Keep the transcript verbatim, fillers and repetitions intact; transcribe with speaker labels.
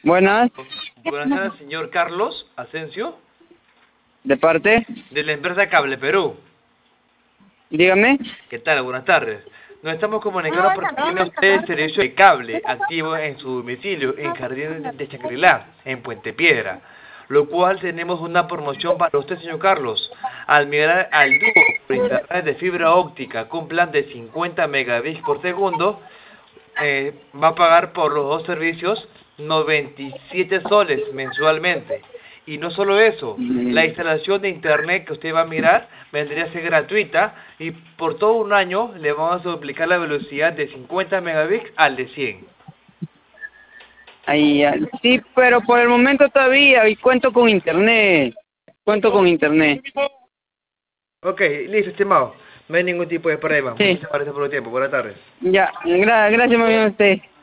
Speaker 1: Buenas,
Speaker 2: Buenas tardes, señor Carlos Asensio,
Speaker 1: ¿de parte?
Speaker 2: de la empresa Cable Perú.
Speaker 1: Dígame.
Speaker 2: ¿Qué tal? Buenas tardes. Nos estamos comunicando porque tiene usted el servicio de cable activo en su domicilio en Jardines de Shangri-La, en Puente Piedra, lo cual tenemos una promoción para usted, señor Carlos. Al migrar al dúo por internet de fibra óptica con plan de cincuenta megabits por segundo, eh, va a pagar por los dos servicios noventa y siete soles mensualmente. Y no solo eso, la instalación de internet que usted va a mirar vendría a ser gratuita y por todo un año le vamos a duplicar la velocidad de cincuenta megabits al de cien.
Speaker 1: Ahí, ya. Sí, pero por el momento todavía y cuento con internet. Cuento con internet.
Speaker 2: Ok, listo, estimado. No hay ningún tipo de problema.
Speaker 1: Sí.
Speaker 2: Muchas gracias por el tiempo. Buenas tardes.
Speaker 1: Ya, gra gracias, muy bien a usted.